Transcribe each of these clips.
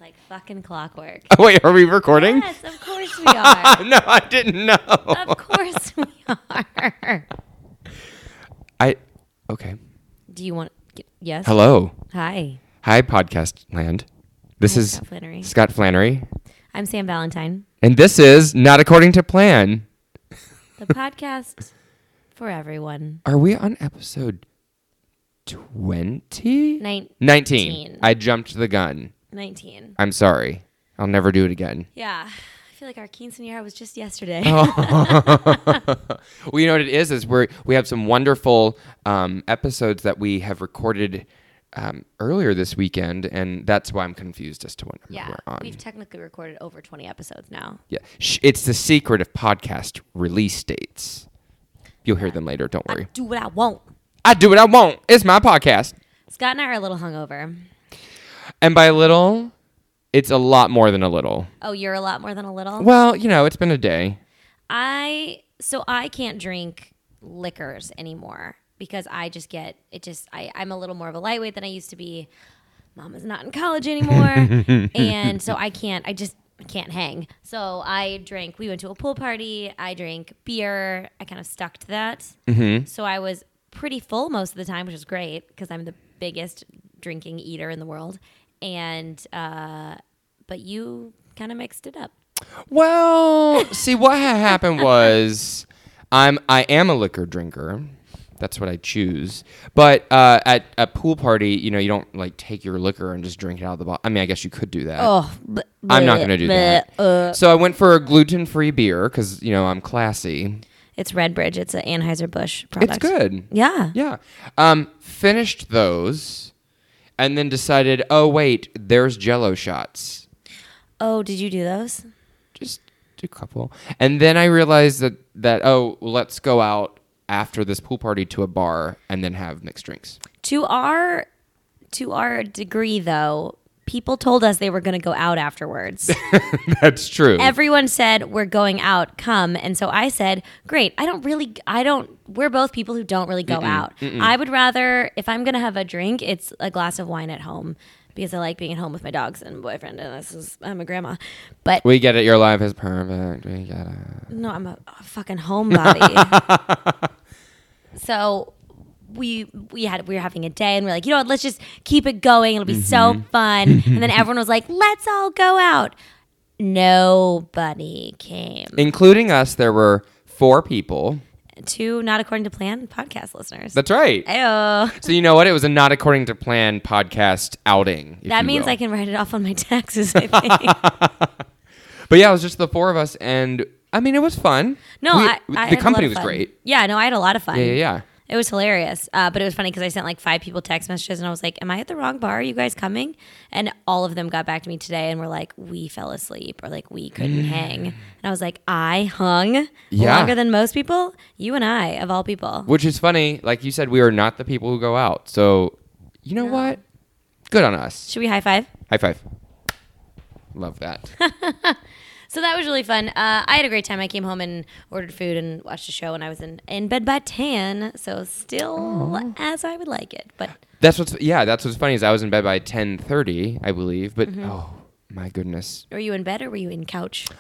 Like fucking clockwork. Oh, wait, are we recording? Yes, of course we are. No, I didn't know. Of course we are. Okay. Do you want? Yes. Hello. Hi. Hi, podcast land. This Hi, is Scott Flannery. Scott Flannery. I'm Sam Valentine. And this is Not According to Plan. The podcast for everyone. Are we on episode 20? 19. I jumped the gun. 19. I'm sorry. I'll never do it again. Yeah. I feel like our quinceañera was just yesterday. Well, you know what it is we have some wonderful episodes that we have recorded earlier this weekend, and that's why I'm confused as to what number we're on. We've technically recorded over 20 episodes now. Yeah, it's the secret of podcast release dates. You'll hear them later. Don't worry. I do what I want. I do what I want. It's my podcast. Scott and I are a little hungover. And by a little, it's a lot more than a little. Oh, you're a lot more than a little? Well, it's been a day. I can't drink liquors anymore because I'm a little more of a lightweight than I used to be. Mama's not in college anymore. And so I just can't hang. So we went to a pool party. I drank beer. I kind of stuck to that. Mm-hmm. So I was pretty full most of the time, which was great because I'm the biggest drinking eater in the world. And, but you kind of mixed it up. Well, see, what happened was I am a liquor drinker. That's what I choose. But at a pool party, you don't like take your liquor and just drink it out of the bottle. I mean, I guess you could do that. I'm not going to do that. So I went for a gluten-free beer because, I'm classy. It's Redbridge. It's an Anheuser-Busch product. It's good. Yeah. Yeah. Finished those and then decided, oh, wait, there's Jell-O shots. Oh, did you do those? Just a couple. And then I realized that let's go out after this pool party to a bar and then have mixed drinks. To our degree, though, people told us they were going to go out afterwards. That's true. Everyone said, we're going out, come. And so I said, great. We're both people who don't really go out. I would rather, if I'm going to have a drink, it's a glass of wine at home because I like being at home with my dogs and boyfriend. And I'm a grandma. But we get it. Your life is perfect. We get it. No, I'm a fucking homebody. So we were having a day and we're like, you know what, let's just keep it going. It'll be so fun. And then everyone was like, let's all go out. Nobody came. Including us, there were 4 people. 2 Not According to Plan podcast listeners. That's right. Ayo. So you know what? It was a Not According to Plan podcast outing. That means I can write it off on my taxes, I think. But yeah, it was just the 4 of us, and I mean, it was fun. No, the company was great. Yeah, no, I had a lot of fun. Yeah. It was hilarious. But it was funny because I sent like 5 people text messages and I was like, am I at the wrong bar? Are you guys coming? And all of them got back to me today and were like, we fell asleep or like we couldn't hang. And I was like, I hung longer than most people? You and I, of all people. Which is funny. Like you said, we are not the people who go out. So you know what? Good on us. Should we high five? High five. Love that. So that was really fun. I had a great time. I came home and ordered food and watched a show, and I was in bed by 10, so still as I would like it. But that's what's funny is I was in bed by 10:30, I believe. But oh my goodness, were you in bed or were you in couch?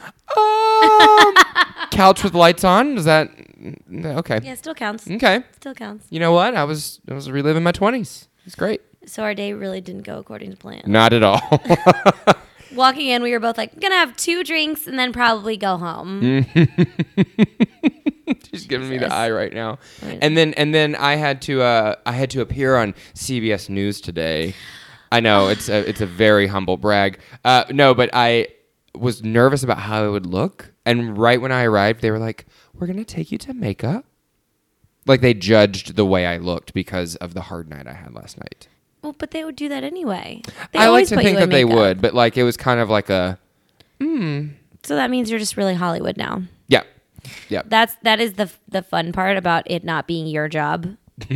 Couch with lights on. Is that okay? Yeah, still counts. Okay, still counts. You know what? I was reliving my 20s. It's great. So our day really didn't go according to plan. Not at all. Walking in, we were both like, gonna have 2 drinks and then probably go home. She's giving me the eye right now. And then I had to appear on CBS News today. I know it's a very humble brag. No, but I was nervous about how it would look. And right when I arrived, they were like, "We're gonna take you to makeup." Like they judged the way I looked because of the hard night I had last night. Well, but they would do that anyway. I like to think that they would, but like it was kind of like a. So that means you're just really Hollywood now. Yeah, yeah. That is the fun part about it not being your job.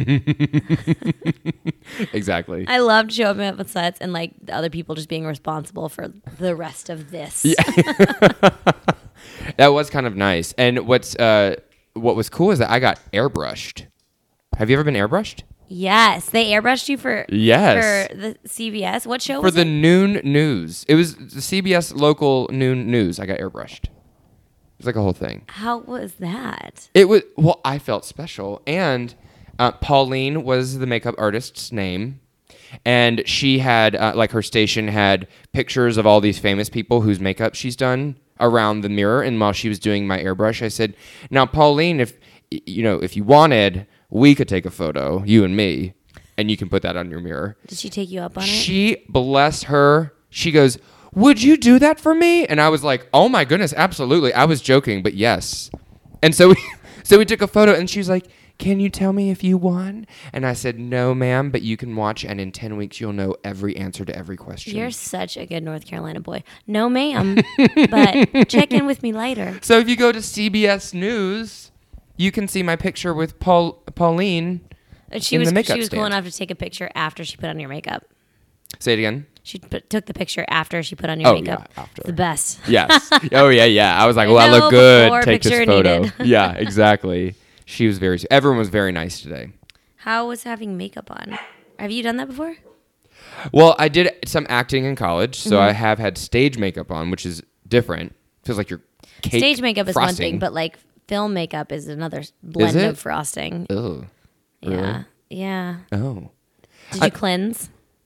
Exactly. I loved showing up on sets and like the other people just being responsible for the rest of this. Yeah. That was kind of nice. And what was cool is that I got airbrushed. Have you ever been airbrushed? Yes, they airbrushed you for Yes. for the CBS. What show For was the it? noon news. It was the CBS local noon news. I got airbrushed. It was like a whole thing. How was that? It was, well, I felt special. And Pauline was the makeup artist's name. And she had, like, her station had pictures of all these famous people whose makeup she's done around the mirror. And while she was doing my airbrush, I said, now, Pauline, if you wanted, we could take a photo, you and me, and you can put that on your mirror. Did she take you up on it? She, bless her, she goes, would you do that for me? And I was like, oh my goodness, absolutely. I was joking, but yes. And so we took a photo, and she's like, can you tell me if you won? And I said, no, ma'am, but you can watch, and in 10 weeks, you'll know every answer to every question. You're such a good North Carolina boy. No, ma'am, but check in with me later. So if you go to CBS News, you can see my picture with Pauline She in was the makeup she was cool stand. enough to take a picture after she put on your makeup. Say it again. She took the picture after she put on your Oh, makeup. yeah, after. It's the best. Yes. Oh, yeah. I was like, I well, I know, look good. before Take this picture photo. needed. Yeah, exactly. She was everyone was very nice today. How was having makeup on? Have you done that before? Well, I did some acting in college, so Mm-hmm. I have had stage makeup on, which is different. Feels like you're cake Stage makeup is one frosting. thing, but like film makeup is another blend it? of frosting. Ugh. Yeah. Yeah. Oh. Did you cleanse?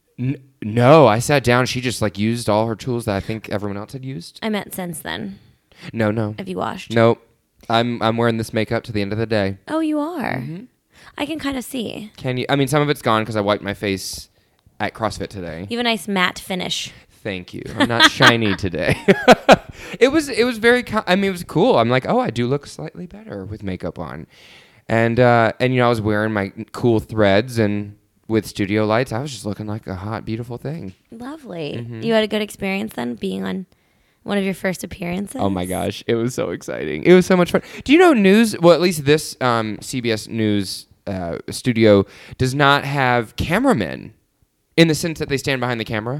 No, I sat down. She just like used all her tools that I think everyone else had used. I meant since then. No. Have you washed? Nope. I'm wearing this makeup to the end of the day. Oh, you are. Mm-hmm. I can kind of see. Can you? I mean, some of it's gone because I wiped my face at CrossFit today. You have a nice matte finish. Thank you. I'm not shiny today. It was very. I mean, it was cool. I'm like, oh, I do look slightly better with makeup on, and I was wearing my cool threads and with studio lights. I was just looking like a hot, beautiful thing. Lovely. Mm-hmm. You had a good experience then being on one of your first appearances? Oh my gosh, it was so exciting. It was so much fun. Do you know news? Well, at least this CBS News studio does not have cameramen in the sense that they stand behind the camera.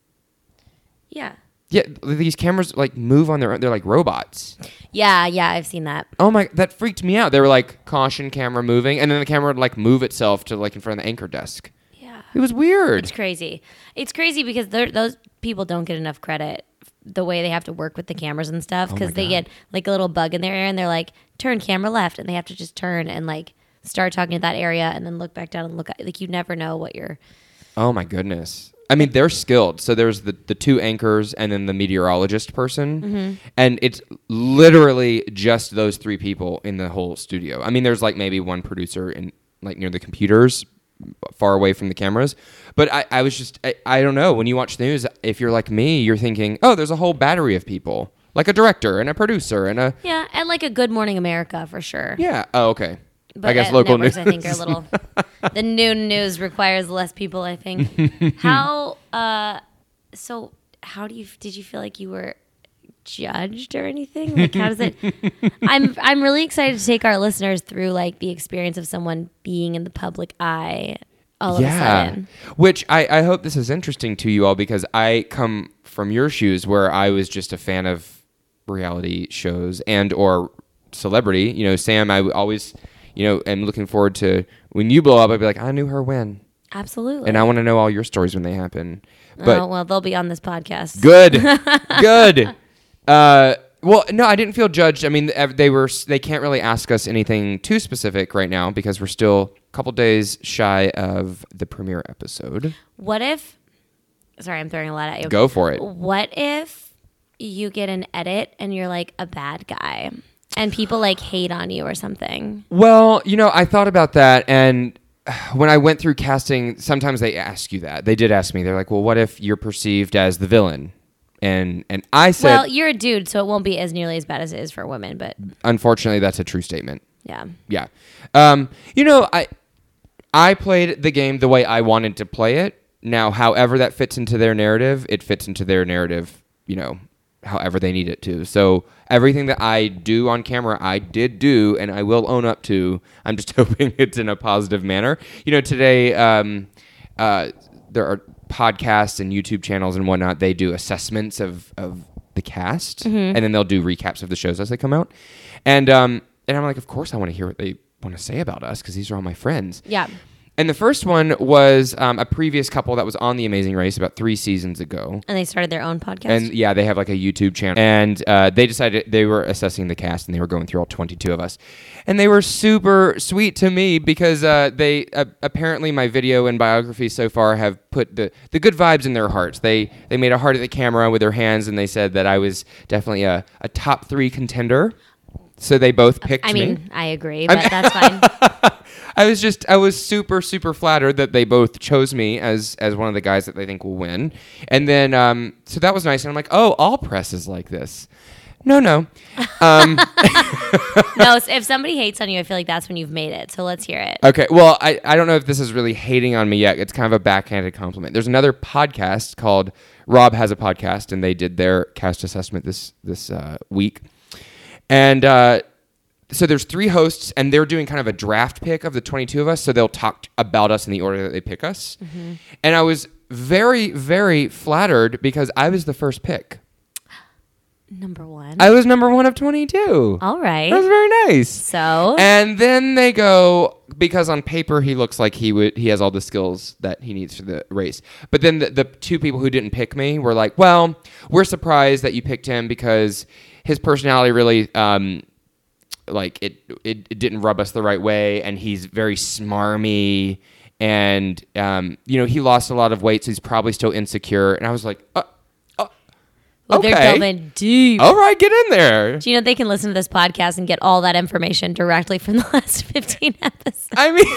Yeah. Yeah, these cameras like move on their own. They're like robots. Yeah, I've seen that. Oh my, that freaked me out. They were like, caution, camera moving, and then the camera would like move itself to like in front of the anchor desk. Yeah. It was weird. It's crazy. It's crazy because those people don't get enough credit the way they have to work with the cameras and stuff because they get like a little bug in their ear and they're like, turn camera left, and they have to just turn and like start talking to that area and then look back down and look at, like, you never know what you're. Oh my goodness. I mean, they're skilled. So there's the two anchors and then the meteorologist person. And it's literally just those three people in the whole studio. I mean, there's like maybe one producer in like near the computers far away from the cameras. But I was just, I don't know. When you watch the news, if you're like me, you're thinking, oh, there's a whole battery of people. Like a director and a producer and a... Yeah, and like a Good Morning America for sure. Yeah. Oh, okay. But I guess local networks, news. I think, are a little. The noon news requires less people, I think. How? So, how did you feel like you were judged or anything? Like, how does it? I'm really excited to take our listeners through like the experience of someone being in the public eye all of a sudden. Which I hope this is interesting to you all because I come from your shoes where I was just a fan of reality shows and or celebrity. You know, Sam, I always, am looking forward to when you blow up, I'd be like, I knew her when. Absolutely. And I want to know all your stories when they happen. But oh, well, they'll be on this podcast. Good. Good. Well, no, I didn't feel judged. I mean, they can't really ask us anything too specific right now because we're still a couple days shy of the premiere episode. What if, sorry, I'm throwing a lot at you. Go for it. What if you get an edit and you're like a bad guy and people like hate on you or something? Well, I thought about that, and when I went through casting, sometimes they ask you that. They did ask me. They're like, well, what if you're perceived as the villain? And I said... Well, you're a dude, so it won't be as nearly as bad as it is for women, but... Unfortunately, that's a true statement. Yeah. Yeah. I played the game the way I wanted to play it. Now, however that fits into their narrative, it fits into their narrative, however they need it to. So everything that I do on camera, I did do, and I will own up to. I'm just hoping it's in a positive manner. Today there are podcasts and YouTube channels and whatnot. They do assessments of the cast, and then they'll do recaps of the shows as they come out. And I'm like, of course I want to hear what they want to say about us because these are all my friends. Yeah. And the first one was a previous couple that was on The Amazing Race about 3 seasons ago. And they started their own podcast? And yeah, they have like a YouTube channel. And they decided they were assessing the cast and they were going through all 22 of us. And they were super sweet to me because they apparently my video and biography so far have put the good vibes in their hearts. They made a heart at the camera with their hands and they said that I was definitely a top 3 contender. So they both picked me. I mean, I agree, but that's fine. I was super, super flattered that they both chose me as one of the guys that they think will win. And then, so that was nice. And I'm like, oh, all press is like this. No. No, if somebody hates on you, I feel like that's when you've made it. So let's hear it. Okay. Well, I don't know if this is really hating on me yet. It's kind of a backhanded compliment. There's another podcast called Rob Has a Podcast, and they did their cast assessment this week. And so there's 3 hosts, and they're doing kind of a draft pick of the 22 of us, so they'll talk about us in the order that they pick us. Mm-hmm. And I was very, very flattered because I was the first pick. Number 1. I was number 1 of 22. All right. That was very nice. So? And then they go, because on paper he looks like he has all the skills that he needs for the race. But then the 2 people who didn't pick me were like, well, we're surprised that you picked him because his personality really... like it didn't rub us the right way, and he's very smarmy, and he lost a lot of weight, so he's probably still insecure. And I was like, well, okay. They're delving deep. All right, get in there. Do you know they can listen to this podcast and get all that information directly from the last 15 episodes? I mean,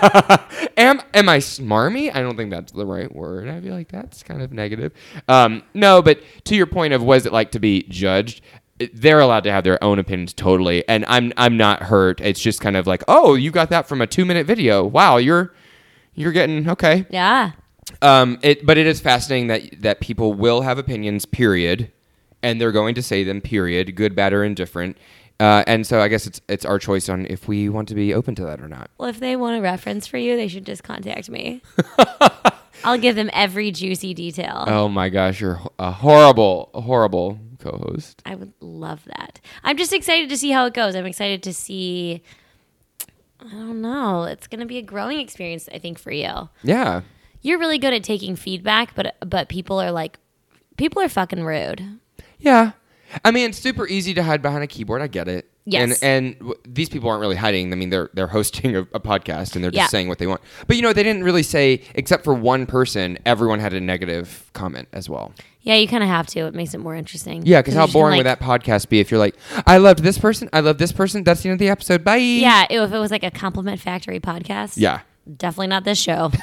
am I smarmy? I don't think that's the right word. I feel like that's kind of negative. No, but to your point of what is it like to be judged, they're allowed to have their own opinions totally, and I'm not hurt. It's just kind of like, oh, you got that from a 2-minute video. Wow, you're getting okay. Yeah. But it is fascinating that people will have opinions, period, and they're going to say them, period, good, bad, or indifferent. And so I guess it's our choice on if we want to be open to that or not. Well, if they want a reference for you, they should just contact me. I'll give them every juicy detail. Oh my gosh, you're a horrible co-host. I would love that. I'm just excited to see how it goes. I'm excited to see. I don't know. It's going to be a growing experience, I think, for you. Yeah. You're really good at taking feedback, but people are fucking rude. Yeah. I mean, it's super easy to hide behind a keyboard. I get it. Yes. And these people aren't really hiding. I mean, they're hosting a podcast and they're just saying what they want. But, they didn't really say, except for one person, everyone had a negative comment as well. Yeah, you kind of have to. It makes it more interesting. Yeah, because how boring would that podcast be if you're like, I loved this person, that's the end of the episode, bye. Yeah, if it was like a Compliment Factory podcast. Yeah. Definitely not this show.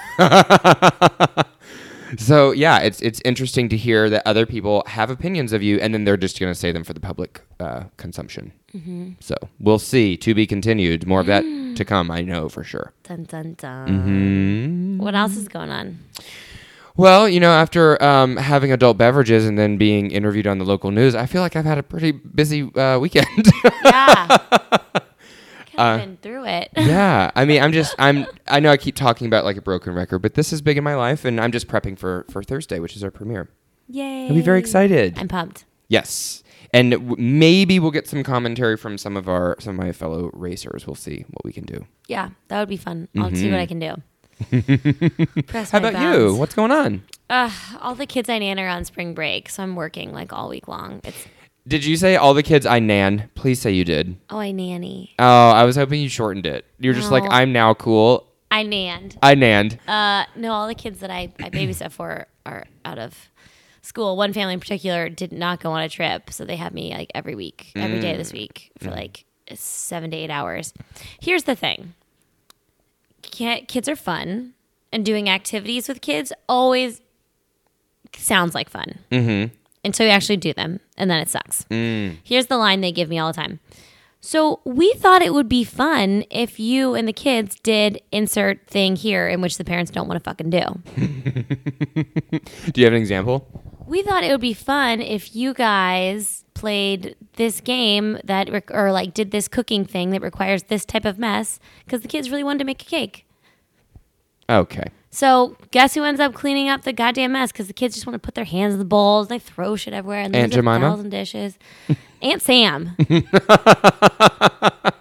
So, yeah, it's interesting to hear that other people have opinions of you, and then they're just going to say them for the public consumption. Mm-hmm. So, we'll see. To be continued. More of that to come, I know for sure. Dun, dun, dun. Mm-hmm. What else is going on? Well, after having adult beverages and then being interviewed on the local news, I feel like I've had a pretty busy weekend. Yeah. I've been through it. Yeah. I mean, I know I keep talking about like a broken record, but this is big in my life, and I'm just prepping for Thursday, which is our premiere. Yay. I'll be very excited. I'm pumped. Yes. And maybe we'll get some commentary from some of my fellow racers. We'll see what we can do. Yeah, that would be fun. I'll see what I can do. How about you? What's going on? All the kids I nan are on spring break, so I'm working like all week long. Did you say all the kids I nan? Please say you did. Oh, I nanny. Oh, I was hoping you shortened it. You're just like, I'm now cool. I nanned. No, all the kids that I babysit for are out of school. One family in particular did not go on a trip, so they have me like every week, every day of this week for like 7 to 8 hours. Here's the thing. Kids are fun, and doing activities with kids always sounds like fun. Mm-hmm. Until you actually do them, and then it sucks. Here's the line they give me all the time. So we thought it would be fun if you and the kids did insert thing here in which the parents don't want to fucking do. Do you have an example? We thought it would be fun if you guys played this game or like did this cooking thing that requires this type of mess because the kids really wanted to make a cake. Okay. So guess who ends up cleaning up the goddamn mess? Because the kids just want to put their hands in the bowls. And they throw shit everywhere. And Aunt Jemima? 1,000 dishes. Aunt Sam.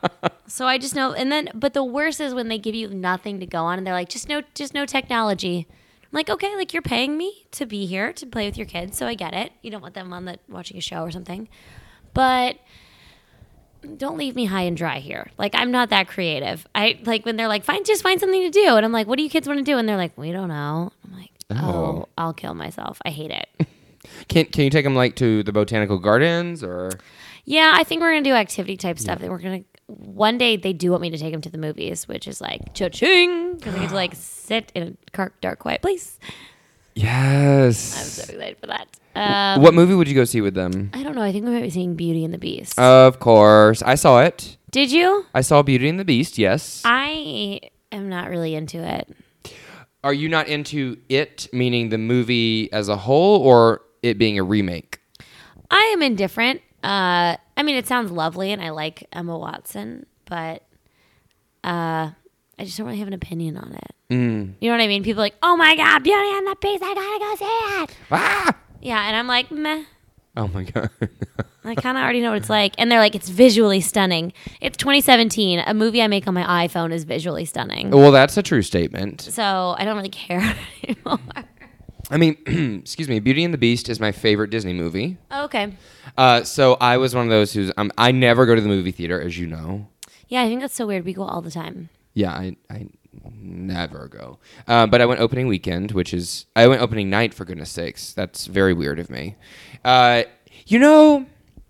So I just know, but the worst is when they give you nothing to go on, and they're like, just no technology. I'm like, okay, like you're paying me to be here to play with your kids, so I get it. You don't want them watching a show or something, but don't leave me high and dry here. Like, I'm not that creative. I like when they're like, just find something to do, and I'm like, what do you kids want to do? And they're like, we don't know. I'm like, oh, I'll kill myself. I hate it. Can you take them like to the botanical gardens or? Yeah, I think we're gonna do activity type stuff. That we're gonna one day they do want me to take them to the movies, which is like cha-ching because I get to like sit in a dark, quiet place. Yes, I'm so excited for that. What movie would you go see with them? I don't know. I think we might be seeing Beauty and the Beast. Of course, I saw it. Did you? I saw Beauty and the Beast. Yes. I am not really into it. Are you not into it, meaning the movie as a whole, or it being a remake? I am indifferent. I mean, it sounds lovely, and I like Emma Watson, but I just don't really have an opinion on it. You know what I mean? People are like, oh my God, Beauty and the Beast, I gotta go see it. Ah! Yeah, and I'm like, meh. Oh my God. I kind of already know what it's like. And they're like, it's visually stunning. It's 2017. A movie I make on my iPhone is visually stunning. Well, that's a true statement. So I don't really care anymore. I mean, excuse me, Beauty and the Beast is my favorite Disney movie. Okay. So I was one of those who's, I never go to the movie theater, as you know. Yeah, I think that's so weird. We go all the time. Yeah, I never go. But I went opening weekend, I went opening night, for goodness sakes. That's very weird of me. You know...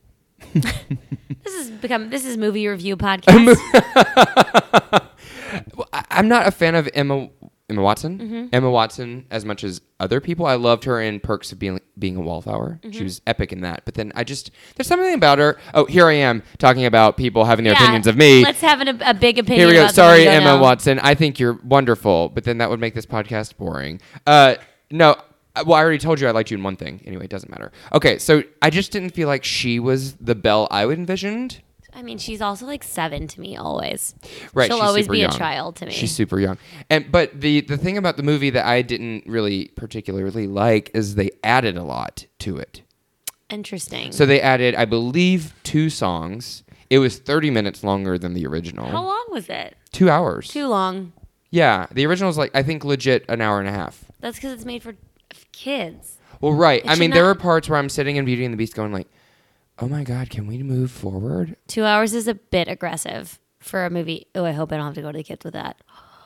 This is movie review podcast. I'm not a fan of Emma Watson. Mm-hmm. Emma Watson as much as other people. I loved her in Perks of Being a Wallflower. Mm-hmm. She was epic in that. But then there's something about her. Oh, here I am talking about people having their opinions of me. Let's have a big opinion. Here we go. About Sorry, Emma Watson. I think you're wonderful, but then that would make this podcast boring. No. Well, I already told you I liked you in one thing. Anyway, it doesn't matter. Okay, so I just didn't feel like she was the Belle I would envisioned. I mean, she's also like 7 to me always. Right, she'll she's always super be young. a child to me. She's super young. But the thing about the movie that I didn't really particularly like is they added a lot to it. Interesting. So they added, I believe, 2 songs. It was 30 minutes longer than the original. How long was it? 2 hours. Too long. Yeah, the original was I think legit an hour and a half. That's because it's made for kids. Well, right. I mean, there were parts where I'm sitting in Beauty and the Beast going like, oh my God, can we move forward? 2 hours is a bit aggressive for a movie. Oh, I hope I don't have to go to the kids with that.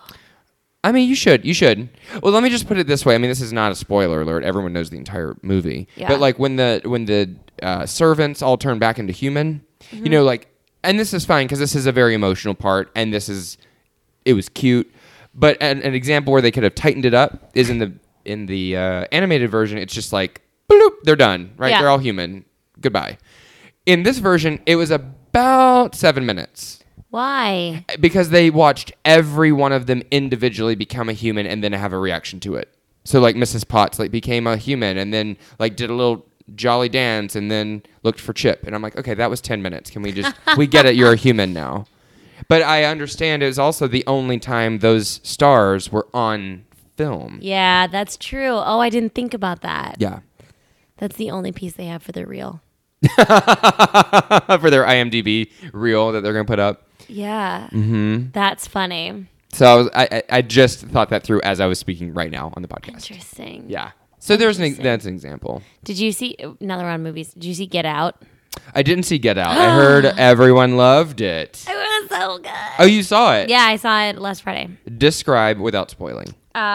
I mean, you should. Well, let me just put it this way. I mean, this is not a spoiler alert. Everyone knows the entire movie. Yeah. But like when the servants all turn back into human, Mm-hmm. you know, like, and this is fine because this is a very emotional part, and it was cute. But an example where they could have tightened it up is in the animated version. It's just like, bloop, they're done, right? Yeah. They're all human. Goodbye. In this version, it was about 7 minutes. Why? Because they watched every one of them individually become a human and then have a reaction to it. So like Mrs. Potts became a human and then did a little jolly dance and then looked for Chip. And I'm like, okay, that was 10 minutes. Can we we get it. You're a human now. But I understand it was also the only time those stars were on film. Yeah, that's true. Oh, I didn't think about that. Yeah. That's the only piece they have for their reel. For their IMDb reel that they're going to put up. Yeah. Mm-hmm. That's funny. So I just thought that through as I was speaking right now on the podcast. Interesting. Yeah. So that's an example. Did you see, now that we're on movies, did you see Get Out? I didn't see Get Out. I heard everyone loved it. It was so good. Oh, you saw it? Yeah, I saw it last Friday. Describe without spoiling.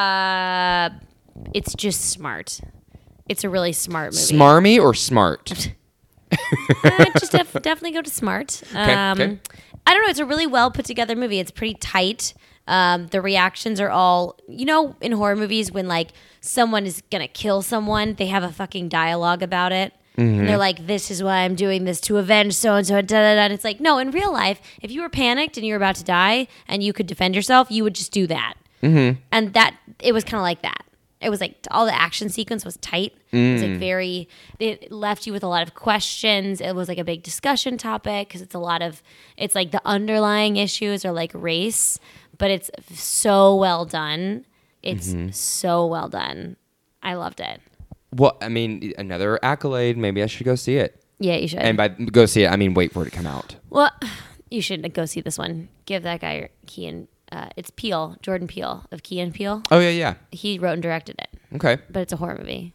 It's just smart. It's a really smart movie. Smarmy or smart? Just definitely go to smart. Okay. I don't know. It's a really well put together movie. It's pretty tight. The reactions are all, in horror movies when someone is gonna kill someone, they have a fucking dialogue about it. Mm-hmm. And they're like, this is why I'm doing this to avenge so-and-so, da-da-da. And it's like, no, in real life, if you were panicked and you were about to die and you could defend yourself, you would just do that. Mm-hmm. And it was kind of like that. It was all the action sequence was tight. It was it left you with a lot of questions. It was a big discussion topic because it's the underlying issues are race, but it's so well done. It's so well done. I loved it. Well, I mean, another accolade. Maybe I should go see it. Yeah, you should. And by go see it, I mean wait for it to come out. Well, You should go see this one. Give that guy Key and it's Peele, Jordan Peele of Key and Peele. Oh yeah. He wrote and directed it. Okay. But it's a horror movie.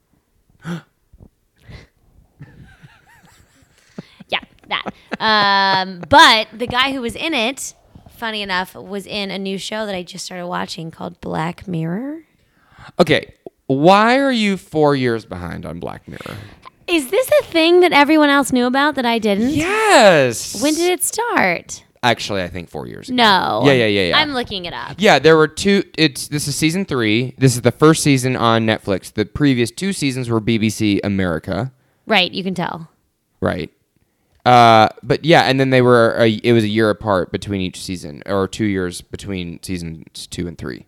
Yeah, that. But the guy who was in it, funny enough, was in a new show that I just started watching called Black Mirror. Okay. Why are you 4 years behind on Black Mirror? Is this a thing that everyone else knew about that I didn't? Yes. When did it start? Actually, I think 4 years ago. No. Yeah. I'm looking it up. Yeah, there were two. This is season 3. This is the first season on Netflix. The previous 2 seasons were BBC America. Right, you can tell. Right. But yeah, and then it was a year apart between each season, or 2 years between seasons 2 and 3.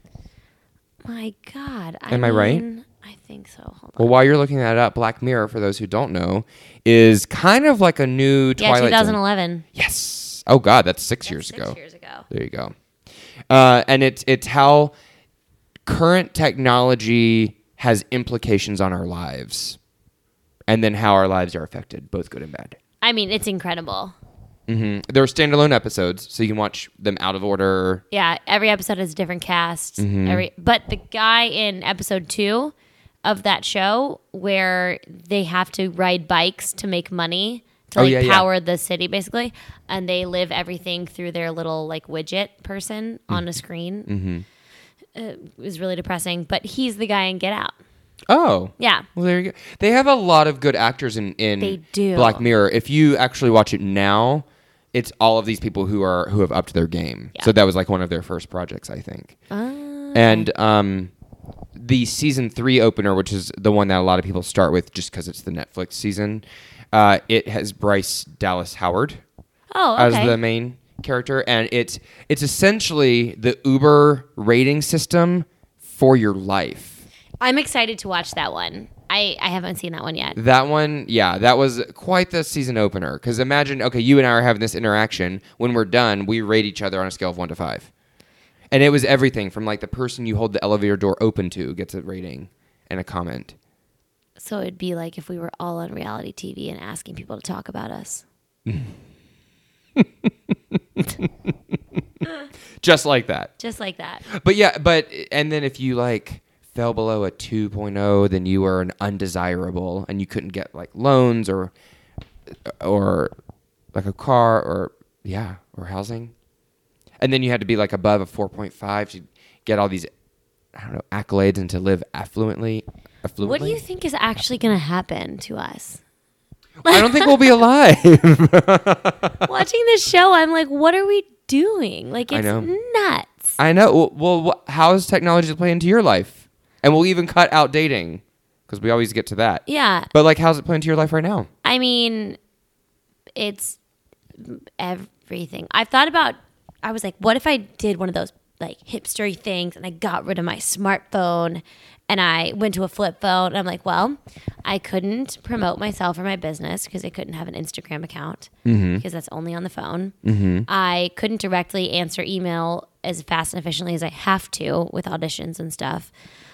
My God. Am I right? I think so. Hold on. Well, while you're looking that up, Black Mirror, for those who don't know, is kind of like a new Twilight Zone. 2011. Yes. Oh God, that's 6 years ago. 6 years ago. There you go. And it's how current technology has implications on our lives, and then how our lives are affected, both good and bad. I mean, it's incredible. Mm-hmm. There are standalone episodes, so you can watch them out of order. Yeah, every episode has a different cast. Mm-hmm. But the guy in episode 2 of that show, where they have to ride bikes to make money to power the city, basically, and they live everything through their little like widget person on a screen. Mm-hmm. It was really depressing, but he's the guy in Get Out. Oh. Yeah. Well, there you go. They have a lot of good actors in They do. Black Mirror. If you actually watch it now, it's all of these people who have upped their game. Yeah. So that was like one of their first projects, I think. And the season 3 opener, which is the one that a lot of people start with just because it's the Netflix season, it has Bryce Dallas Howard as the main character, and it's essentially the Uber rating system for your life. I'm excited to watch that one. I haven't seen that one yet. That one, yeah, that was quite the season opener. Because imagine, okay, you and I are having this interaction. When we're done, we rate each other on a scale of 1 to 5. And it was everything from like the person you hold the elevator door open to gets a rating and a comment. So it'd be like if we were all on reality TV and asking people to talk about us. Just like that. Just like that. But yeah, and then if you like fell below a 2.0, then you were an undesirable and you couldn't get like loans or like a car or housing. And then you had to be like above a 4.5 to get all these, I don't know, accolades and to live affluently. What do you think is actually going to happen to us? I don't think we'll be alive. Watching this show, I'm like, what are we doing? Like, it's nuts. I know. Well, how does technology play into your life? And we'll even cut out dating because we always get to that. Yeah. But like, how's it play into your life right now? I mean, it's everything. I was like, what if I did one of those like hipstery things and I got rid of my smartphone and I went to a flip phone? And I'm like, well, I couldn't promote myself or my business because I couldn't have an Instagram account because that's only on the phone. Mm-hmm. I couldn't directly answer email as fast and efficiently as I have to with auditions and stuff.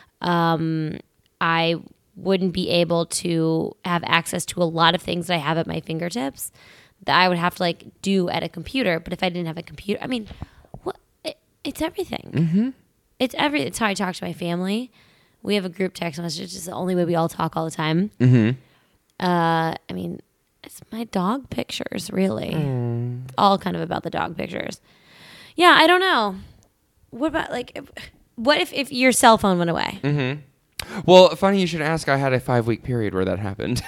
I wouldn't be able to have access to a lot of things that I have at my fingertips that I would have to like do at a computer. But if I didn't have a computer, I mean, it's everything. Mm-hmm. It's how I talk to my family. We have a group text message. It's just the only way we all talk all the time. Mm-hmm. I mean, it's my dog pictures, really. All kind of about the dog pictures. Yeah, I don't know. What about like... What if your cell phone went away? Mm-hmm. Well, funny you should ask. I had a 5-week period where that happened.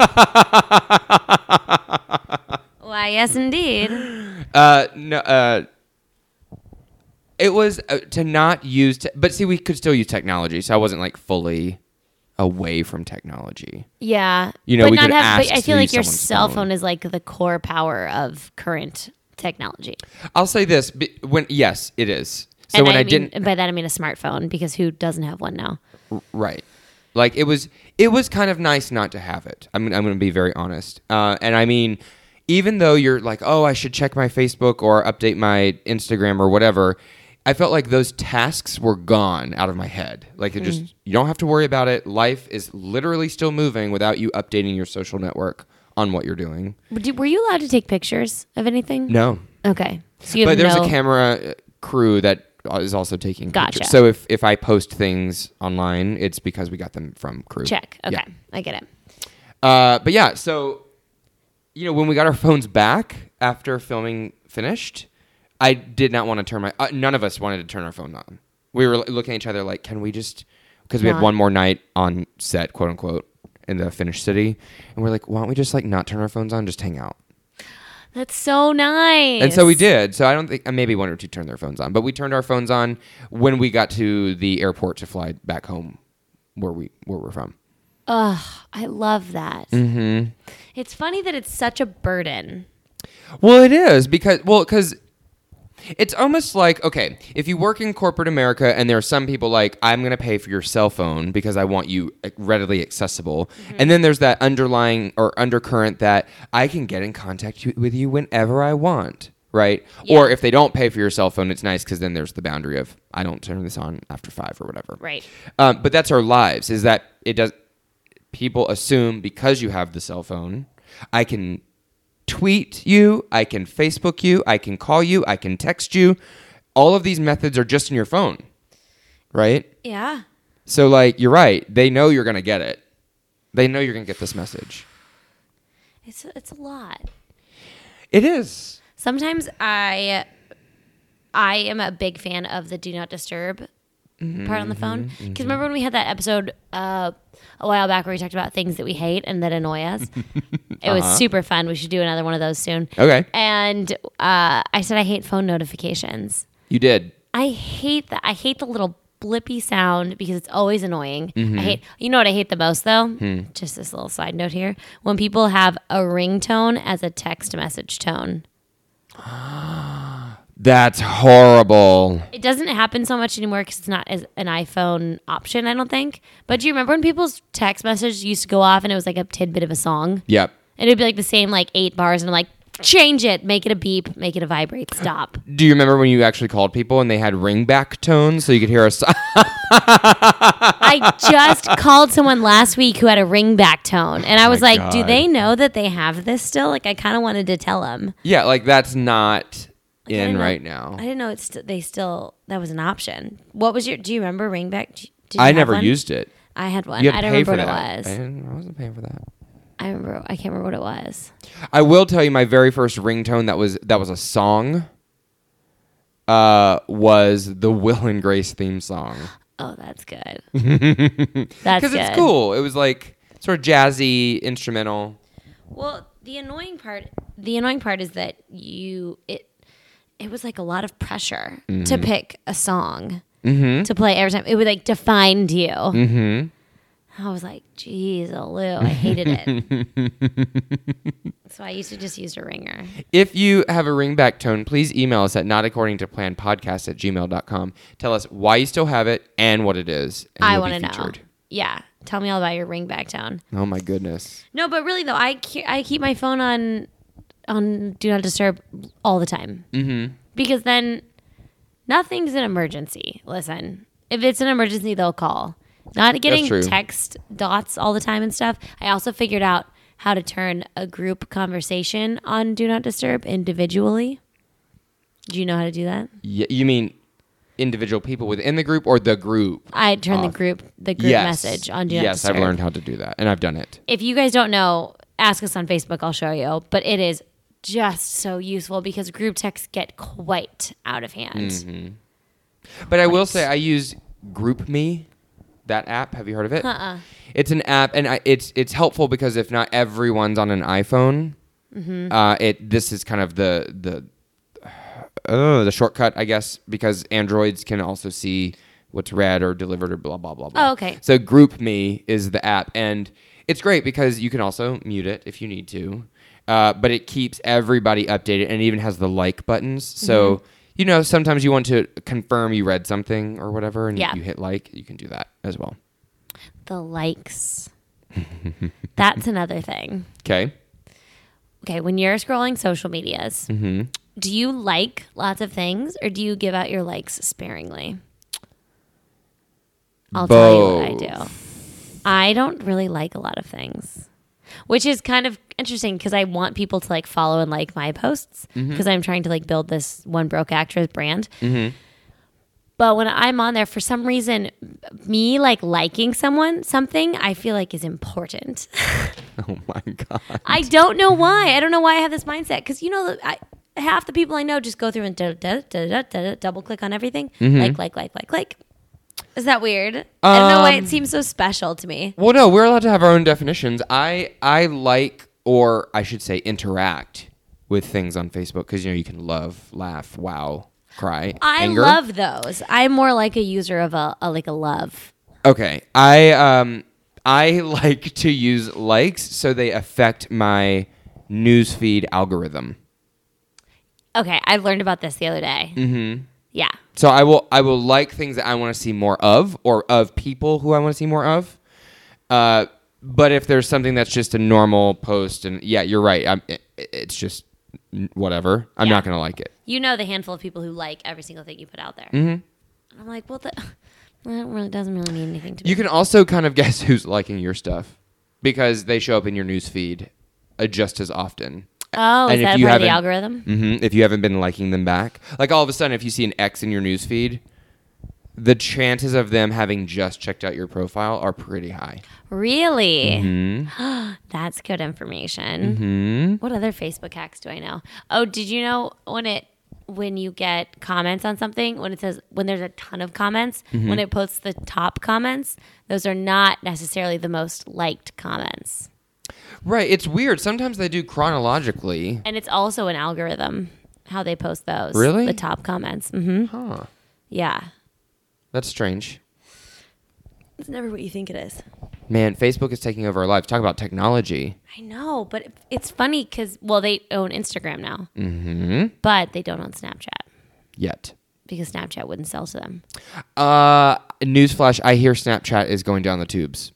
Why, yes, indeed. No. It was to not use... but see, we could still use technology, so I wasn't like fully away from technology. Yeah. You know, but we could ask but I feel like your someone's cell phone. phone is like the core power of current technology. I'll say this. Yes, it is. So and when I mean, didn't... by that I mean a smartphone, because who doesn't have one now? Right. Like it was kind of nice not to have it. I'm going to be very honest. And I mean, even though you're like, oh, I should check my Facebook or update my Instagram or whatever, I felt like those tasks were gone out of my head. Like it just, you don't have to worry about it. Life is literally still moving without you updating your social network on what you're doing. Were you allowed to take pictures of anything? No. Okay. So you have But there's no... a camera crew that is also taking Gotcha. pictures. So if I post things online, it's because we got them from crew. Check. Okay. Yeah. I get it. But yeah, so, when we got our phones back after filming finished, I did not want to turn none of us wanted to turn our phone on. We were looking at each other like, can we just, because we had one more night on set, quote unquote, in the finished city. And we're like, why don't we just like not turn our phones on, just hang out? That's so nice. And so we did. So I don't think, maybe one or two turned their phones on, but we turned our phones on when we got to the airport to fly back home where we're from. Ugh, I love that. Mm-hmm. It's funny that it's such a burden. Well, it is because it's almost like, okay, if you work in corporate America and there are some people like, I'm going to pay for your cell phone because I want you readily accessible. Mm-hmm. And then there's that underlying or undercurrent that I can get in contact with you whenever I want, right? Yeah. Or if they don't pay for your cell phone, it's nice because then there's the boundary of I don't turn this on after 5 or whatever. Right. But that's our lives, is that people assume because you have the cell phone, I can tweet you, I can Facebook you, I can call you, I can text you. All of these methods are just in your phone, right? Yeah. So, like, you're right. They know you're going to get it. They know you're going to get this message. It's a lot. It is. Sometimes I am a big fan of the do not disturb part on the phone. Because remember when we had that episode a while back where we talked about things that we hate and that annoy us? It was super fun. We should do another one of those soon. Okay. And I said I hate phone notifications. You did. I hate that. I hate the little blippy sound because it's always annoying. You know what I hate the most though? Just this little side note here. When people have a ringtone as a text message tone. That's horrible. It doesn't happen so much anymore because it's not as an iPhone option, I don't think. But do you remember when people's text messages used to go off and it was like a tidbit of a song? Yep. And it would be like the same like 8 bars and I'm like, change it, make it a beep, make it a vibrate, stop. Do you remember when you actually called people and they had ringback tones so you could hear a song? I just called someone last week who had a ringback tone. And I was like, God. do they know that they have this still? Like I kind of wanted to tell them. Yeah, like that's not in know, right now. I didn't know that was an option. What was do you remember ringback? Did you I have never one? used it. I had one. You had I to don't pay remember for what that. it was. I wasn't paying for that. I can't remember what it was. I will tell you my very first ringtone that was a song was the Will and Grace theme song. Oh, that's good. That's Because it's cool. It was like sort of jazzy, instrumental. Well, the annoying part is that it was like a lot of pressure to pick a song to play every time. It would like define you. Mm-hmm. I was like, geez, Lou, I hated it. So I used to just use a ringer. If you have a ringback tone, please email us at notaccordingtoplanpodcast@gmail.com. Tell us why you still have it and what it is. And I want to know. Yeah. Tell me all about your ringback tone. Oh, my goodness. No, but really, though, I keep my phone on Do Not Disturb all the time. Mm-hmm. Because then nothing's an emergency. Listen, if it's an emergency, they'll call. Not getting text dots all the time and stuff. I also figured out how to turn a group conversation on Do Not Disturb individually. Do you know how to do that? Yeah, you mean individual people within the group or the group? I turn the group message on Do Not Disturb. Yes, I've learned how to do that, and I've done it. If you guys don't know, ask us on Facebook. I'll show you. But it is just so useful because group texts get quite out of hand. Mm-hmm. But I will say I use GroupMe. That app, have you heard of it? It's an app, and it's helpful because if not everyone's on an iPhone, this is kind of the shortcut, I guess, because Androids can also see what's read or delivered or blah blah blah blah. Oh, okay. So GroupMe is the app, and it's great because you can also mute it if you need to, but it keeps everybody updated, and it even has the like buttons. So. You know, sometimes you want to confirm you read something or whatever, and you hit like. You can do that as well. The likes. That's another thing. Okay. Okay, when you're scrolling social medias, do you like lots of things, or do you give out your likes sparingly? I'll tell you what I do. I don't really like a lot of things, which is kind of interesting because I want people to like follow and like my posts because I'm trying to like build this One Broke Actress brand. But when I'm on there, for some reason, me like liking something, I feel like is important. Oh my God. I don't know why. I don't know why I have this mindset because half the people I know just go through and double click on everything, like. Is that weird? I don't know why it seems so special to me. Well, no, we're allowed to have our own definitions. I like, or I should say interact with things on Facebook because, you can love, laugh, wow, cry, anger. I love those. I'm more like a user of a love. Okay. I like to use likes so they affect my newsfeed algorithm. Okay, I learned about this the other day. Mm-hmm. Yeah. So I will like things that I want to see more of, or of people who I want to see more of. But if there's something that's just a normal post, and yeah, you're right. It's just whatever. I'm not going to like it. You know the handful of people who like every single thing you put out there. Mm-hmm. I'm like, well, that doesn't really mean anything to me. You can also kind of guess who's liking your stuff because they show up in your news feed just as often. Oh, and is that part of the algorithm? Mm-hmm, if you haven't been liking them back. Like all of a sudden, if you see an X in your news feed, the chances of them having just checked out your profile are pretty high. Really? Mm-hmm. That's good information. Mm-hmm. What other Facebook hacks do I know? Oh, did you know when you get comments on something, when there's a ton of comments, when it posts the top comments, those are not necessarily the most liked comments. Right. It's weird. Sometimes they do chronologically. And it's also an algorithm, how they post those. Really? The top comments. Mm-hmm. Huh. Yeah. That's strange. It's never what you think it is. Man, Facebook is taking over our lives. Talk about technology. I know, but it's funny because, they own Instagram now. Mm-hmm. But they don't own Snapchat. Yet. Because Snapchat wouldn't sell to them. Newsflash, I hear Snapchat is going down the tubes.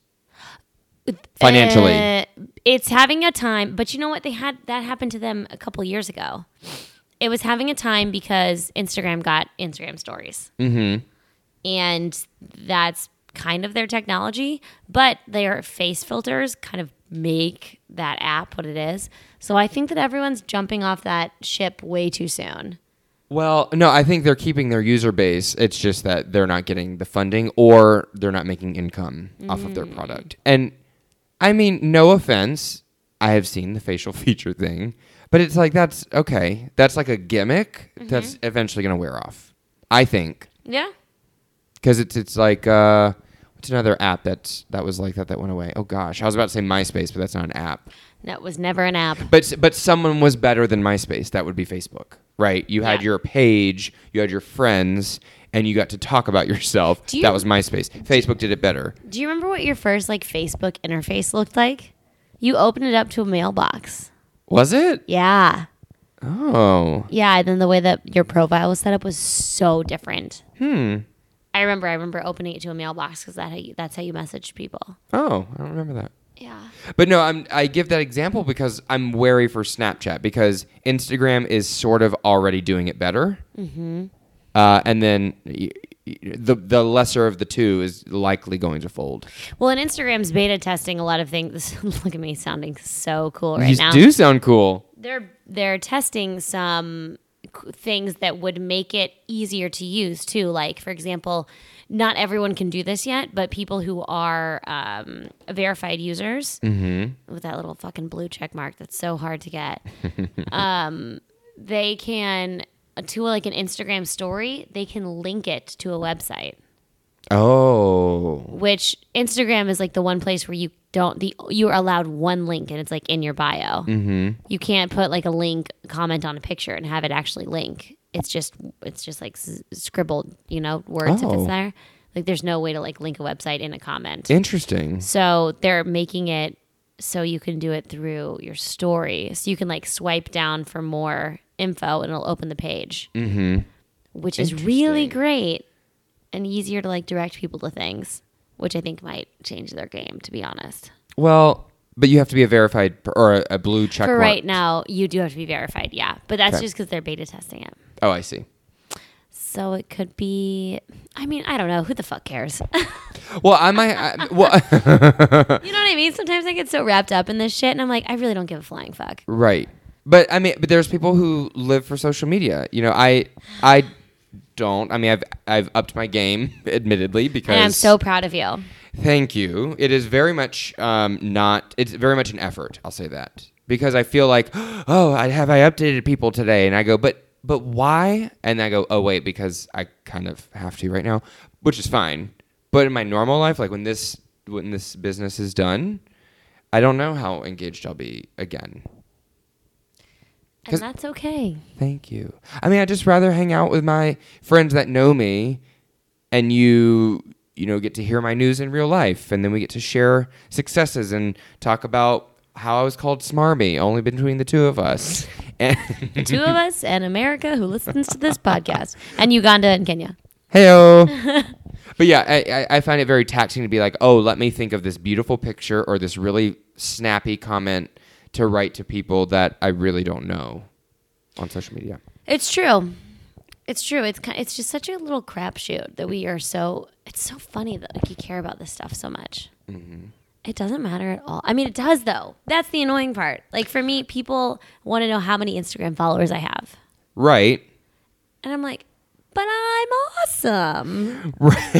Financially. It's having a time, but you know what? That happened to them a couple years ago. It was having a time because Instagram got Instagram stories. Mm-hmm. And that's kind of their technology, but their face filters kind of make that app what it is. So I think that everyone's jumping off that ship way too soon. Well, no, I think they're keeping their user base. It's just that they're not getting the funding or they're not making income off of their product. And I mean, no offense. I have seen the facial feature thing, but it's like, that's okay. That's like a gimmick that's eventually going to wear off, I think. Yeah. Because it's like, what's another app that was like that went away? Oh, gosh. I was about to say MySpace, but that's not an app. That was never an app. But someone was better than MySpace. That would be Facebook, right? You had your page, you had your friends, and you got to talk about yourself. That was MySpace. Facebook did it better. Do you remember what your first Facebook interface looked like? You opened it up to a mailbox. Was it? Yeah. Oh. Yeah, and then the way that your profile was set up was so different. I remember opening it to a mailbox because that's how you messaged people. Oh, I don't remember that. Yeah. But no, I give that example because I'm wary for Snapchat because Instagram is sort of already doing it better. Mm-hmm. And then the lesser of the two is likely going to fold. Well, and Instagram's beta testing a lot of things. Look at me sounding so cool right now. You do sound cool. They're testing some things that would make it easier to use too. Like, for example, not everyone can do this yet, but people who are verified users with that little fucking blue check mark that's so hard to get, they can, to like an Instagram story, they can link it to a website. Oh. Which Instagram is like the one place where you're allowed one link and it's like in your bio. Mm-hmm. You can't put like a link, comment on a picture and have it actually link. It's just like scribbled, words if it's there. Like there's no way to like link a website in a comment. Interesting. So they're making it so you can do it through your story. So you can like swipe down for more info and it'll open the page. Mm-hmm. Which is really great. And easier to like direct people to things, which I think might change their game, to be honest. Well, but you have to be a verified or a blue check mark. For right now, you do have to be verified, yeah. But that's just because they're beta testing it. Oh, I see. So it could be. I mean, I don't know. Who the fuck cares? Well, I might. Well, You know what I mean? Sometimes I get so wrapped up in this shit, and I'm like, I really don't give a flying fuck. right. But I mean, but there's people who live for social media. You know, I don't. I mean, I've upped my game, admittedly, because And I'm so proud of you. Thank you. It is very much not. It's very much an effort. I'll say that because I feel like, oh, I updated people today, and I go, but why? And I go, oh wait, because I kind of have to right now, which is fine. But in my normal life, like when this business is done, I don't know how engaged I'll be again. And that's okay. Thank you. I mean, I'd just rather hang out with my friends that know me, and you know, get to hear my news in real life, and then we get to share successes and talk about how I was called Smarmy, only between the two of us. And The two of us and America who listens to this podcast, and Uganda and Kenya. Heyo. But yeah, I find it very taxing to be like, oh, let me think of this beautiful picture or this really snappy comment to write to people that I really don't know on social media. It's true. It's true. It's just such a little crapshoot that we are so. It's so funny that like you care about this stuff so much. Mm-hmm. It doesn't matter at all. I mean, it does though. That's the annoying part. Like for me, people want to know how many Instagram followers I have, Right. and I'm like, but I'm awesome.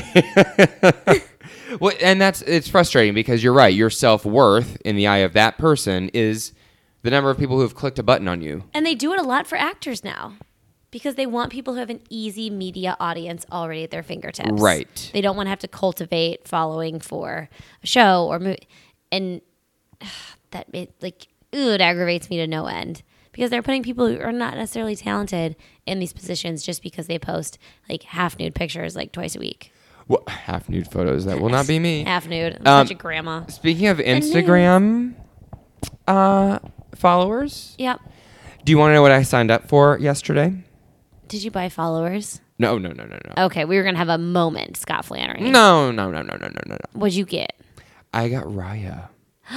Well, and it's frustrating because you're right. Your self-worth in the eye of that person is the number of people who have clicked a button on you. And they do it a lot for actors now because they want people who have an easy media audience already at their fingertips. Right. They don't want to have to cultivate following for a show or movie. And that it aggravates me to no end because they're putting people who are not necessarily talented in these positions just because they post like half nude pictures like twice a week. Well, half nude photos. That will not be me. Half nude. I'm such a grandma. Speaking of Instagram followers, Yep. do you want to know what I signed up for yesterday? Did you buy followers? No. Okay, we were going to have a moment, Scott Flannery. No. What'd you get? I got Raya.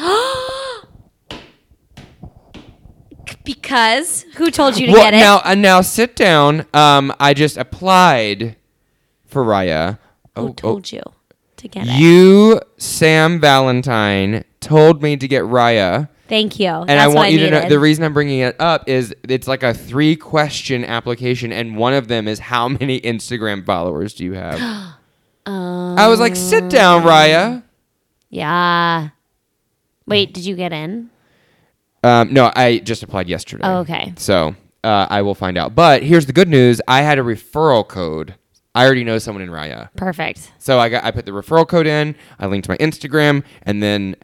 Because? Who told you to get it? Now sit down. I just applied for Raya. Who told you to get it? You, Sam Valentine, told me to get Raya. Thank you. And I want you to know, the reason I'm bringing it up is it's like a 3-question application, and one of them is how many Instagram followers do you have? I was like, sit down, Raya. Yeah. Wait, did you get in? No, I just applied yesterday. Oh, okay. So I will find out. But here's the good news. I had a referral code. I already know someone in Raya. Perfect. So I put the referral code in, I linked my Instagram, and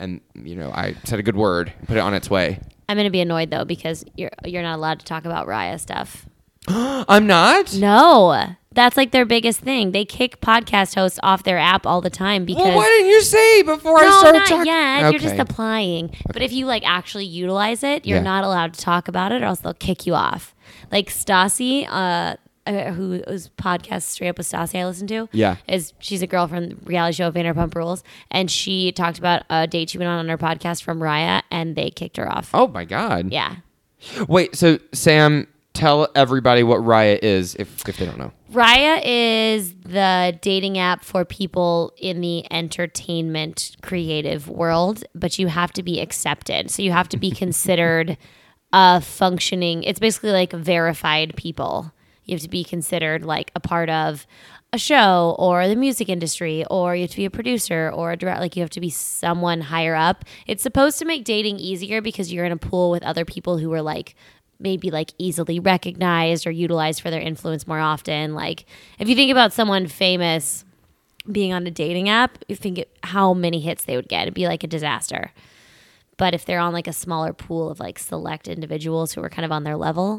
I said a good word and put it on its way. I'm going to be annoyed though because you're not allowed to talk about Raya stuff. I'm not? No. That's like their biggest thing. They kick podcast hosts off their app all the time because Well, why didn't you say before I started talking? No, not yet. Okay. You're just applying. Okay. But if you like actually utilize it, you're not allowed to talk about it or else they'll kick you off. Like Stassi, whose podcast Straight Up with Stassi I listen to. Yeah. She's a girl from the reality show Vanderpump Rules. And she talked about a date she went on her podcast from Raya and they kicked her off. Oh my God. Yeah. Wait, so Sam, tell everybody what Raya is if they don't know. Raya is the dating app for people in the entertainment creative world, but you have to be accepted. So you have to be considered functioning. It's basically like verified people. You have to be considered like a part of a show or the music industry, or you have to be a producer or a direct, like you have to be someone higher up. It's supposed to make dating easier because you're in a pool with other people who are like maybe like easily recognized or utilized for their influence more often. Like if you think about someone famous being on a dating app, you think how many hits they would get. It'd be like a disaster. But if they're on like a smaller pool of like select individuals who are kind of on their level,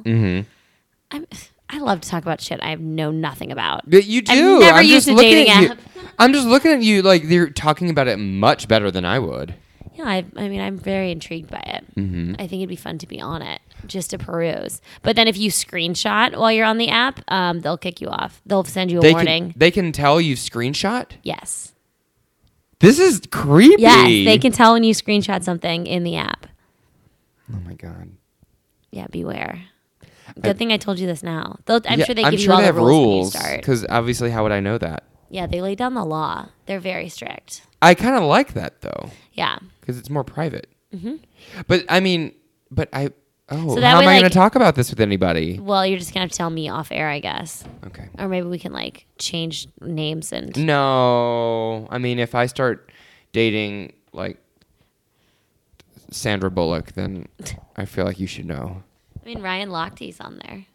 I love to talk about shit I know nothing about. But you do. I've never used a dating app. I'm just looking at you like you're talking about it much better than I would. Yeah, I mean, I'm very intrigued by it. Mm-hmm. I think it'd be fun to be on it, just to peruse. But then if you screenshot while you're on the app, they'll kick you off. They'll send you a warning. They can tell you screenshot? Yes. This is creepy. Yes, they can tell when you screenshot something in the app. Oh my God. Yeah, beware. Good thing I told you this now. I'm Yeah, sure they I'm give you sure all they the have rules when you rules start. because obviously, how would I know that? Yeah, they lay down the law. They're very strict. I kind of like that though Yeah. because it's more private. But I mean, but I. Oh, So that how am way, I going like- to talk about this with anybody? Well, you're just gonna have to tell me off air, I guess, Okay. or maybe we can like change names and. No, I mean, if I start dating like Sandra Bullock, then I feel like you should know. I mean, Ryan Lochte's on there.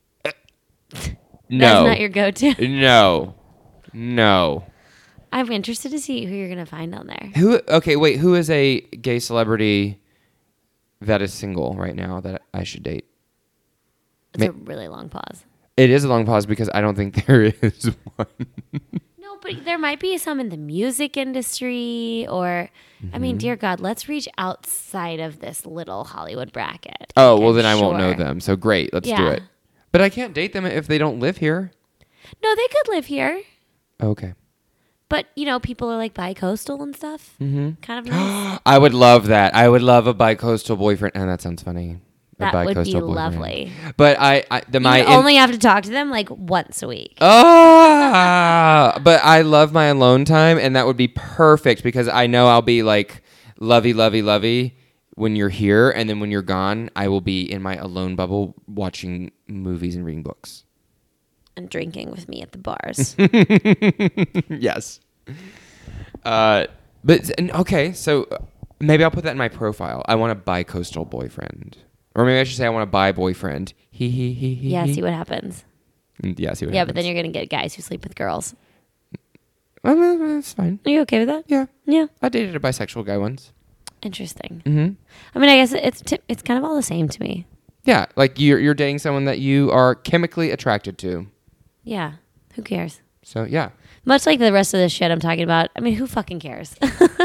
No, That's not your go-to. no. I'm interested to see who you're gonna find on there. Who? Okay, wait. Who is a gay celebrity that is single right now that I should date? It's a really long pause. It is a long pause because I don't think there is one. No, but there might be some in the music industry, or I mean, dear God, let's reach outside of this little Hollywood bracket. Oh, Like, well, I'm then I won't know sure. them. So great, let's do Yeah. it. But I can't date them if they don't live here. No, they could live here, Okay. but people are like bi-coastal and stuff. Kind of nice. I would love that. I would love a bi-coastal boyfriend. And that sounds funny. That a would be bi-coastal boyfriend. lovely. But You only have to talk to them like once a week. but I love my alone time, and that would be perfect because I know I'll be like lovey, lovey, lovey when you're here, and then when you're gone, I will be in my alone bubble watching movies and reading books. And drinking with me at the bars. Yes. Okay, so maybe I'll put that in my profile. I want a bi-coastal boyfriend. Or maybe I should say I want a bi-boyfriend. He. Yeah, see what happens. Yeah, see what Yeah, happens. but then you're gonna get guys who sleep with girls. That's fine. Are you okay with that? Yeah. Yeah. I dated a bisexual guy once. Interesting. Mm-hmm. I mean, I guess it's kind of all the same to me. Yeah, like you're dating someone that you are chemically attracted to. Yeah. Who cares? So, yeah. Much like the rest of this shit I'm talking about. I mean, who fucking cares?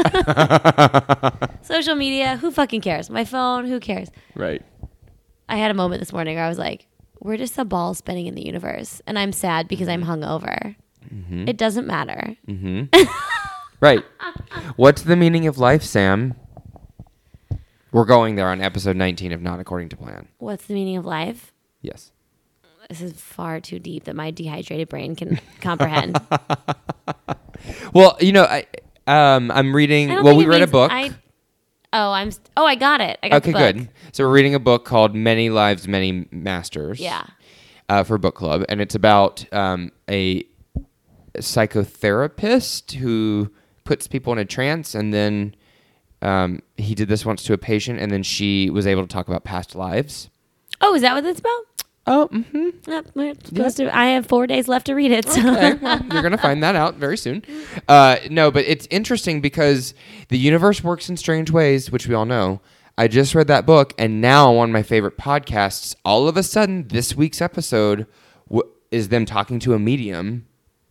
Social media, who fucking cares? My phone, who cares? Right. I had a moment this morning where I was like, we're just a ball spinning in the universe. And I'm sad because I'm hungover. Mm-hmm. It doesn't matter. Mm-hmm. Right. What's the meaning of life, Sam? We're going there on episode 19 of Not According to Plan. What's the meaning of life? Yes. This is far too deep that my dehydrated brain can comprehend. Well, I'm reading. I don't Well, think we it read a means- book. I got it. I got Okay, the book. good. So we're reading a book called Many Lives, Many Masters. Yeah. For book club, and it's about a psychotherapist who puts people in a trance, and then he did this once to a patient, and then she was able to talk about past lives. Oh, is that what it's about? Oh, mm-hmm. Yep, we're supposed to. I have 4 days left to read it. So. Okay, well, you're gonna find that out very soon. No, but it's interesting because the universe works in strange ways, which we all know. I just read that book, and now on one of my favorite podcasts, all of a sudden, this week's episode is them talking to a medium,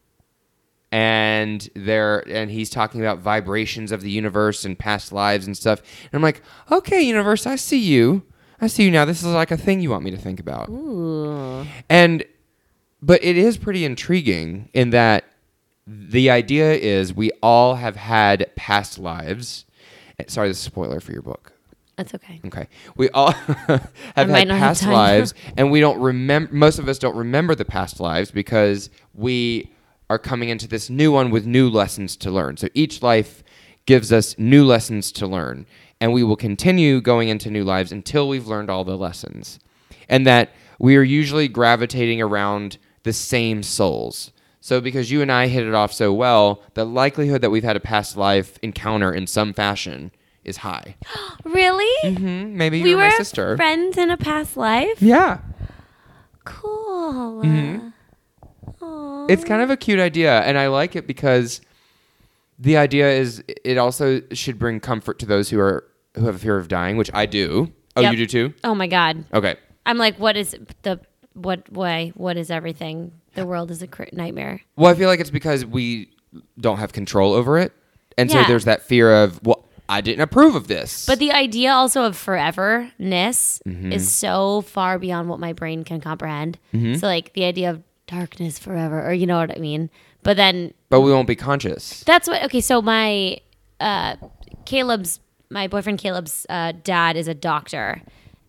and he's talking about vibrations of the universe and past lives and stuff. And I'm like, okay, universe, I see you. I see you now. This is like a thing you want me to think about. Ooh. But it is pretty intriguing in that the idea is we all have had past lives. Sorry, this is a spoiler for your book. That's okay. Okay. We all have might had not have past time. lives, and we don't remember. Most of us don't remember the past lives because we are coming into this new one with new lessons to learn. So each life gives us new lessons to learn, and we will continue going into new lives until we've learned all the lessons. And that we are usually gravitating around the same souls. So because you and I hit it off so well, the likelihood that we've had a past life encounter in some fashion is high. Really? Mm-hmm. Maybe We you're were my sister. friends in a past life? Yeah. Cool. Mhm. Aw. It's kind of a cute idea, and I like it because the idea is it also should bring comfort to those who have a fear of dying, which I do. Oh, Yep. you do too? Oh my God. Okay. I'm like, what is everything? The world is a nightmare. Well, I feel like it's because we don't have control over it. And so Yeah. there's that fear of, well, I didn't approve of this. But the idea also of foreverness Mm-hmm. is so far beyond what my brain can comprehend. Mm-hmm. So like the idea of darkness forever, or you know what I mean? But we won't be conscious. that's what, okay, so my boyfriend Caleb's dad is a doctor.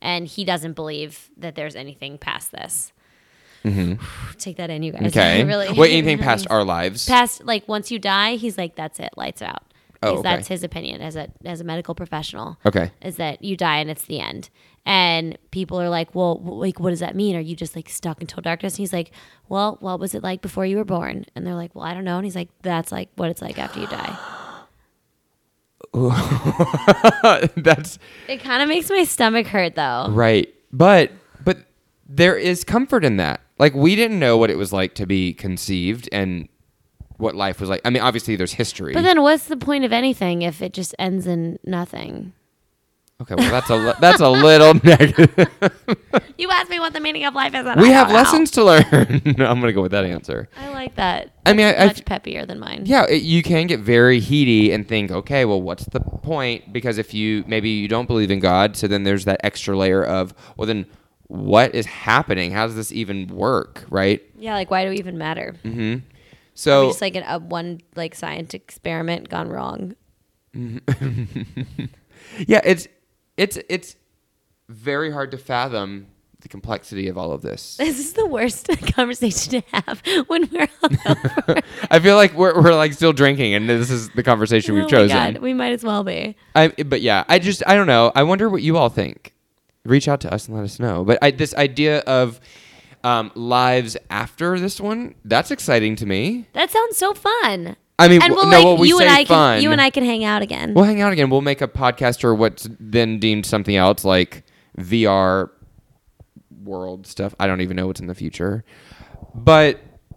and he doesn't believe that there's anything past this. Take that in, you guys. Okay. Really. What, anything past our lives? Past, like, once you die, he's like, that's it, lights out. Oh, okay. That's his opinion as a medical professional. Okay. Is that you die and it's the end. And people are like, well, like, what does that mean? Are you just like stuck in total darkness? And he's like, well, what was it like before you were born? And they're like, well, I don't know. And he's like, that's like what it's like after you die. That's It kind of makes my stomach hurt, though. right. But there is comfort in that. Like, we didn't know what it was like to be conceived and what life was like. I mean, obviously there's history. But then what's the point of anything if it just ends in nothing? Okay, well, that's a little negative. You asked me what the meaning of life is. We have lessons to learn. I'm going to go with that answer. I like that. I mean, That's much peppier than mine. Yeah, you can get very heady and think, okay, well, what's the point? Because if maybe you don't believe in God, so then there's that extra layer of, well, then what is happening? How does this even work, right? Yeah, like, why do we even matter? Mm-hmm. Are So we just like a one like scientific experiment gone wrong. yeah, it's very hard to fathom the complexity of all of this. This is the worst conversation to have when we're hungover. I feel like we're like still drinking, and this is the conversation we've Oh my chosen. God, we might as well be. But yeah, I don't know. I wonder what you all think. Reach out to us and let us know. But this idea of lives after this one, that's exciting to me. That sounds so fun. I mean, And we'll, no, like, what we you say and I fun. Can, you and I can hang out again. We'll hang out again. We'll make a podcast or what's then deemed something else, like VR world stuff. I don't even know what's in the future. But,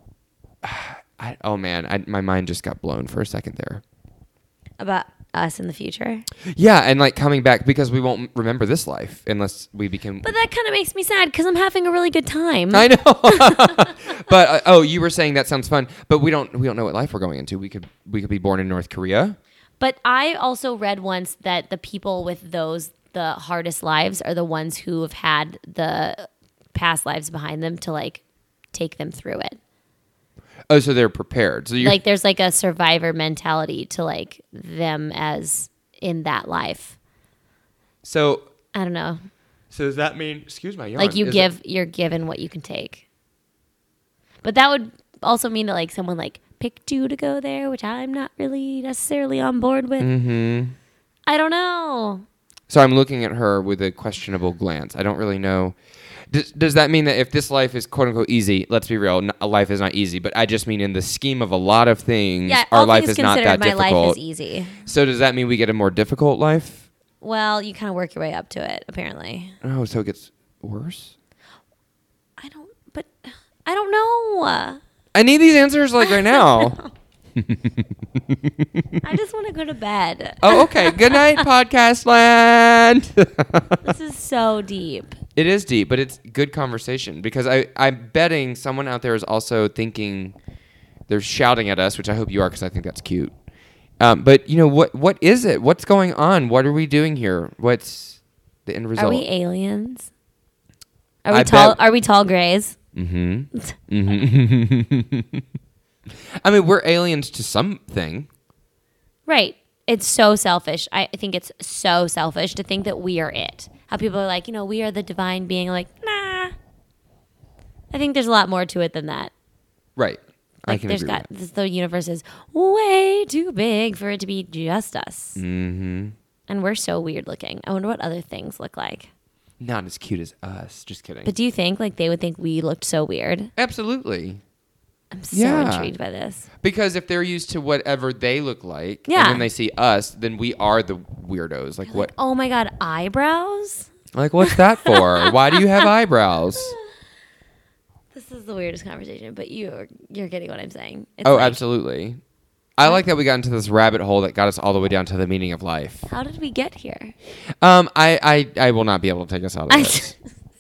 my mind just got blown for a second there. About us in the future. Yeah, and like coming back because we won't remember this life unless we become. But that kind of makes me sad because I'm having a really good time. I know. But you were saying that sounds fun, but we don't know what life we're going into. We could be born in North Korea. But I also read once that the people with the hardest lives are the ones who have had the past lives behind them to like take them through it. Oh, so they're prepared. So Like there's like a survivor mentality to like them as in that life. So I don't know. So does that mean? Excuse my yawn. Like you're given what you can take. But that would also mean that like someone like picked you to go there, which I'm not really necessarily on board with. Mm-hmm. I don't know. So I'm looking at her with a questionable glance. I don't really know. Does that mean that if this life is quote unquote easy, let's be real, life is not easy, but I just mean in the scheme of a lot of things, our life is not that difficult. My life is easy. So does that mean we get a more difficult life? Well, you kind of work your way up to it, apparently. Oh, so it gets worse? I don't know. I need these answers like right now. I just want to go to bed. Oh, okay. Good night, podcast land. This is so deep. It is deep, but it's good conversation because I'm betting someone out there is also thinking they're shouting at us, which I hope you are because I think that's cute. But you know what is it? What's going on? What are we doing here? What's the end result? Are we aliens? Are we tall grays? Mm-hmm. Mm-hmm. I mean, we're aliens to something. Right. It's so selfish. I think it's so selfish to think that we are it. How people are like, we are the divine being. Like, nah. I think there's a lot more to it than that. Right. Like, I can agree with that. The universe is way too big for it to be just us. Mm-hmm. And we're so weird looking. I wonder what other things look like. Not as cute as us. Just kidding. But do you think like they would think we looked so weird? Absolutely. I'm so intrigued by this. Because if they're used to whatever they look like, Yeah. and then they see us, then we are the weirdos. Like what? Oh my God, eyebrows? Like what's that for? Why do you have eyebrows? This is the weirdest conversation, but you're getting what I'm saying. It's Oh, like, absolutely. I like that we got into this rabbit hole that got us all the way down to the meaning of life. How did we get here? I will not be able to take us out of this.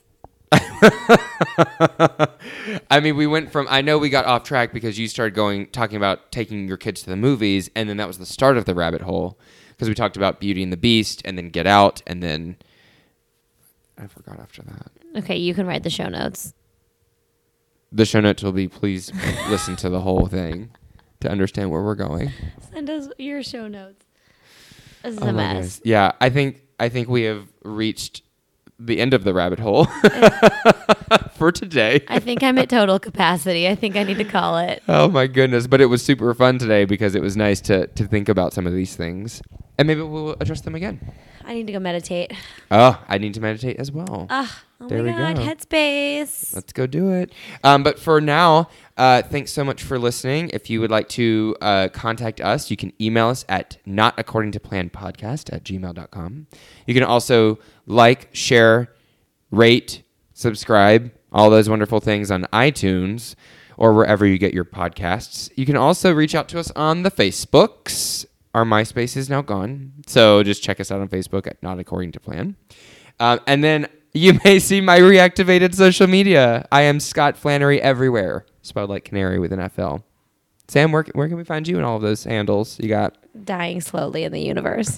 I mean, we went from, I know we got off track because you started talking about taking your kids to the movies, and then that was the start of the rabbit hole because we talked about Beauty and the Beast and then Get Out, and then I forgot after that. Okay, you can write the show notes. The show notes will be, please listen to the whole thing to understand where we're going. Send us your show notes. This is Oh a my mess. goodness. Yeah, I think we have reached the end of the rabbit hole for today. I think I'm at total capacity. I think I need to call it. Oh my goodness. But it was super fun today because it was nice to think about some of these things. And maybe we'll address them again. I need to go meditate. Oh, I need to meditate as well. Oh There we my God, go. Headspace. Let's go do it. But for now, thanks so much for listening. If you would like to contact us, you can email us at notaccordingtoplanpodcast@gmail.com. You can also like, share, rate, subscribe, all those wonderful things on iTunes or wherever you get your podcasts. You can also reach out to us on the Facebooks. Our MySpace is now gone, so just check us out on Facebook at Not According to Plan. And then you may see my reactivated social media. I am Scott Flannery everywhere, spelled like canary with an FL. Sam, where can we find you in all of those handles you got? Dying slowly in the universe.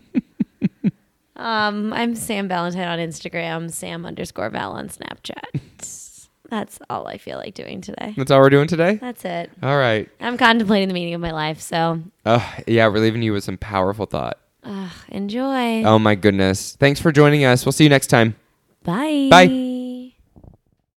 I'm Sam Valentine on Instagram, Sam_Val on Snapchat. That's all I feel like doing today. That's all we're doing today? That's it. All right. I'm contemplating the meaning of my life, so Yeah, we're leaving you with some powerful thought. enjoy. Oh, my goodness. Thanks for joining us. We'll see you next time. Bye. Bye.